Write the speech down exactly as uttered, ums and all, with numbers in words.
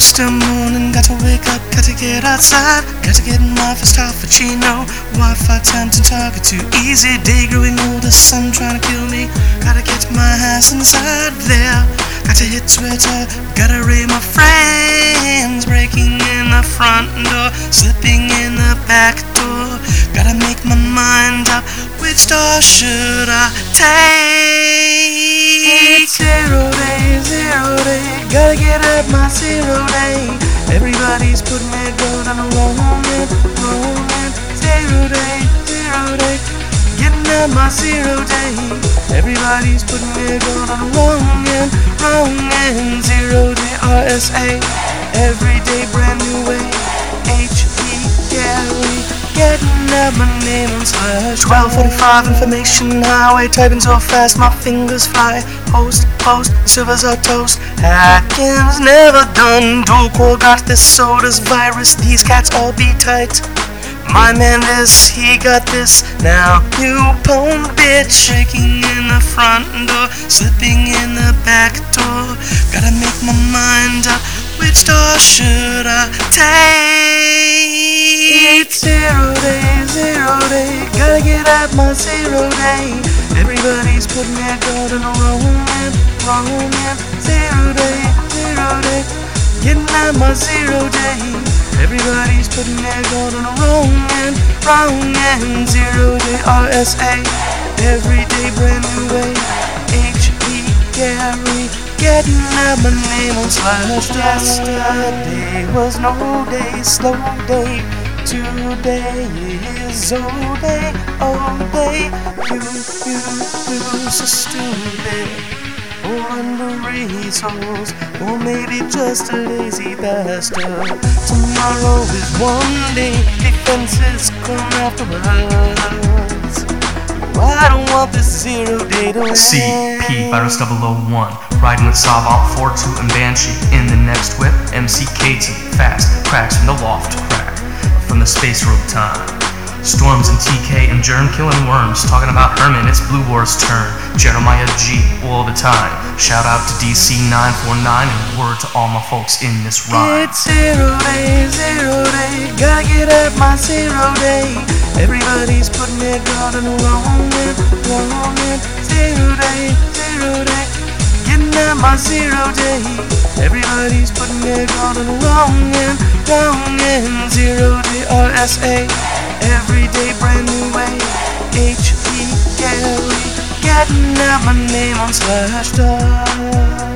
Still morning, got to wake up, got to get outside, got to get my first cappuccino. Wi-Fi tempting, target too easy. Day growing older, sun trying to kill me. Gotta get my ass inside there. Got to hit Twitter, gotta raid my friends. Breaking in the front door, slipping in the back door. Gotta make my mind up, which door should I take? It's zero day, zero day. Gotta get up my zero day. Everybody's putting their gold on the wrong end, wrong end. Zero day, zero day. Getting up my zero day. Everybody's putting their gold on the wrong end, wrong end. Zero day R S A. Every day brand new way. H E Gary. Getting up my name on slash twelve forty-five information highway. Typing so fast my fingers fly. Post, post, servers are toast. Hacking's never done. Dual core got this, so does virus. These cats all be tight. My man this, he got this. Now you pwned bitch. Breaking in the front door, slipping in the back door. Gotta make my mind up, which door should I take? It's zero day, zero day. Gotta get out my zero day. Everybody's putting their gold in the wrong end, wrong end. Zero day, zero day. Getting out my zero day. Everybody's putting their gold in the wrong end, wrong end. Zero day R S A. Every day brand new way. H E Gary. Getting out my name on slash. Yesterday was no day, slow day. Today is all day, all day. You, you, you so stupid. Or under resource, or maybe just a lazy bastard. Tomorrow is one day, defenses come afterwards. I don't want this zero day to end. C P Virus double oh one, riding with Savant, four two, and Banshee. In the next whip, M C K T, fast, cracks from the loft to crack. From the space road time. Storms and T K and germ killing worms. Talking about Herman, it's Blue War's turn. Jeremiah G all the time. Shout out to D C nine four nine and word to all my folks in this rhyme. It's zero day, zero day. Gotta get up my zero day. Everybody's putting their God in the wrong end, wrong end. Zero day, zero day. Getting up my zero day. Everybody's putting their God in the wrong end, wrong end. Zero day R S A. Every day brand new way. H E Gary. Getting out my name on slash star.